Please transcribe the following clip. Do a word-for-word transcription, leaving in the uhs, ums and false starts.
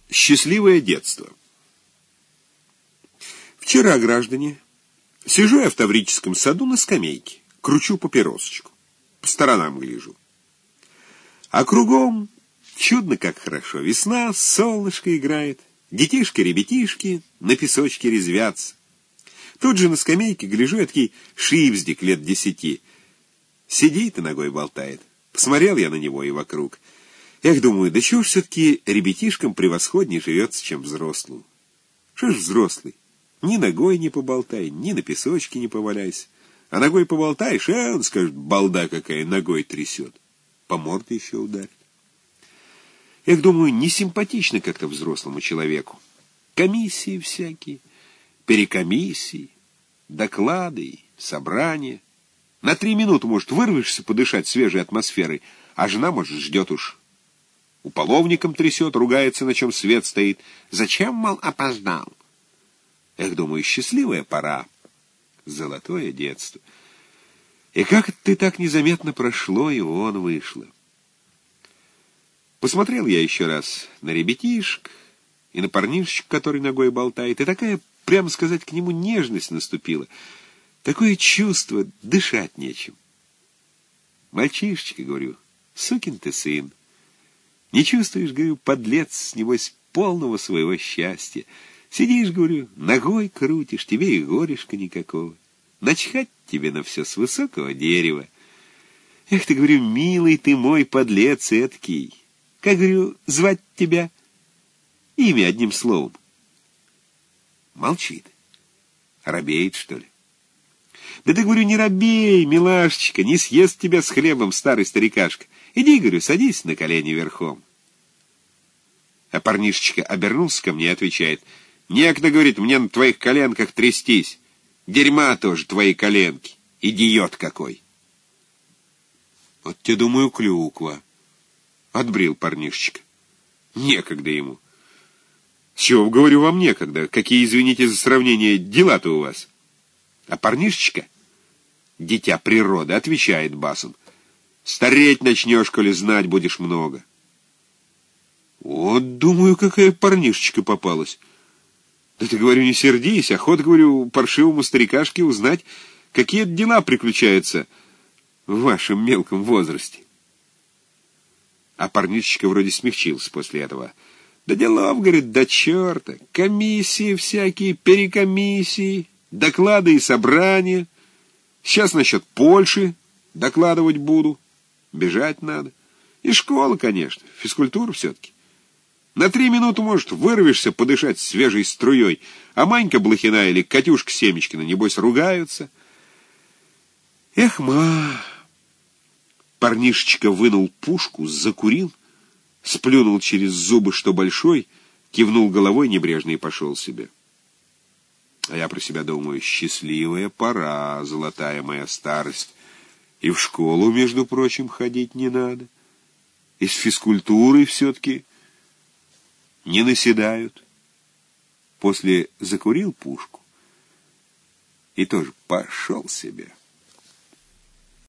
Счастливое детство. Вчера, граждане, сижу я в Таврическом саду на скамейке, кручу папиросочку, по сторонам гляжу. А кругом чудно как хорошо. Весна, солнышко играет, детишки-ребятишки на песочке резвятся. Тут же на скамейке гляжу, эдакий шипздик лет десяти. Сидит и ногой болтает. Посмотрел я на него и вокруг. Эх, думаю, да чего ж все-таки ребятишкам превосходнее живется, чем взрослым? Что ж взрослый? Ни ногой не поболтай, ни на песочке не поваляйся. А ногой поболтаешь, а он скажет, балда какая, ногой трясет. По морде еще ударит. Эх, думаю, не симпатично как-то взрослому человеку. Комиссии всякие, перекомиссии, доклады, собрания. На три минуты, может, вырвешься подышать свежей атмосферой, а жена, может, ждет уж. Уполовником трясет, ругается, на чем свет стоит. Зачем, мол, опоздал? Эх, думаю, счастливая пора. Золотое детство. И как ты так незаметно прошло, и вон вышло. Посмотрел я еще раз на ребятишек и на парнишечку, который ногой болтает, и такая, прямо сказать, к нему нежность наступила. Такое чувство, дышать нечем. Мальчишечка, говорю, сукин ты сын. Не чувствуешь, говорю, подлец, небось, полного своего счастья. Сидишь, говорю, ногой крутишь, тебе и горюшка никакого. Начхать тебе на все с высокого дерева. Эх ты, говорю, милый ты мой подлец эткий. Как, говорю, звать тебя? Имя одним словом. Молчит. Робеет, что ли? Да ты, говорю, не робей, милашечка, не съест тебя с хлебом старый старикашка. Иди, говорю, садись на колени верхом. А парнишечка обернулся ко мне и отвечает: некогда, говорит, мне на твоих коленках трястись. Дерьма тоже твои коленки. Идиот какой. Вот тебе, думаю, клюква. Отбрил парнишечка. Некогда ему. Чего, говорю, вам некогда? Какие, извините за сравнение, дела-то у вас? А парнишечка, дитя природы, отвечает басом: стареть начнешь, коли знать будешь много. Вот, думаю, какая парнишечка попалась. Да ты, говорю, не сердись, охот, говорю, паршивому старикашке узнать, какие дела приключаются в вашем мелком возрасте. А парнишечка вроде смягчился после этого. Да делов, говорит, до черта, комиссии всякие, перекомиссии, доклады и собрания. Сейчас насчет Польши докладывать буду. Бежать надо. И школа, конечно, физкультура все-таки. На три минуты, может, вырвешься подышать свежей струей, а Манька Блохина или Катюшка Семечкина, небось, ругаются. Эх, ма! Парнишечка вынул пушку, закурил, сплюнул через зубы, что большой, кивнул головой небрежно и пошел себе. А я про себя думаю: счастливая пора, золотая моя старость. И в школу, между прочим, ходить не надо. И с физкультурой все-таки не наседают. После закурил пушку и тоже пошел себе.